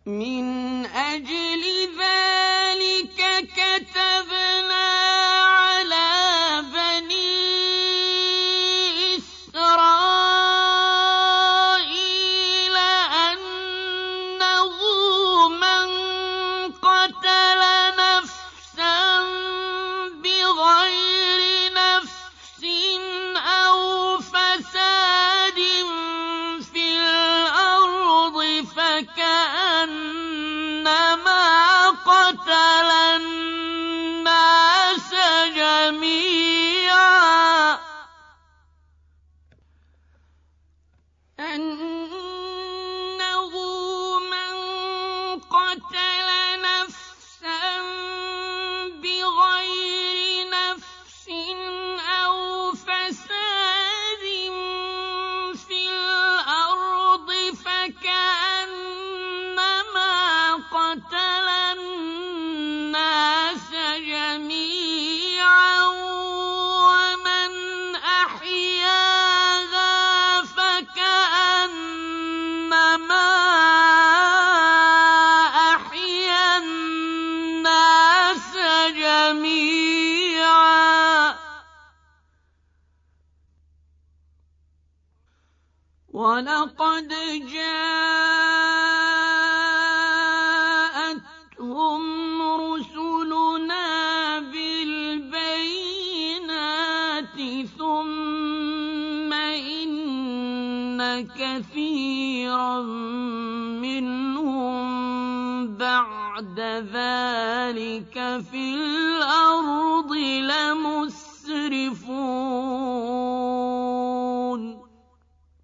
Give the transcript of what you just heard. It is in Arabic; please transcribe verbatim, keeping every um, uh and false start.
مِنْ أَجْلِ ذَلِكَ كَتَبْنَا عَلَىٰ بَنِي إِسْرَائِيلَ أَنَّهُ مَن قَتَلَ نَفْسًا بِغَيْرِ نَفْسٍ أَوْ فَسَادٍ فِي الْأَرْضِ فَكَأَنَّمَا قَتَلَ النَّاسَ جَمِيعًا أَنَّهُ مَن قَتَلَ نَفْسًا بِغَيْرِ نَفْسٍ أَوْ فَسَادٍ فِي الْأَرْضِ فَكَأَنَّمَا قَتَلَ النَّاسَ جَمِيعًا وَمَنْ أَحْيَاهَا فَكَأَنَّمَا أَحْيَا النَّاسَ جَمِيعًا ۚ وَلَقَدْ جَاءَتْهُمْ رُسُلُنَا بِالْبَيِّنَاتِ ثُمَّ إِنَّ كَثِيرًا مِّنْهُم بَعْدَ ذَٰلِكَ فِي الْأَرْضِ لَمُسْرِفُونَ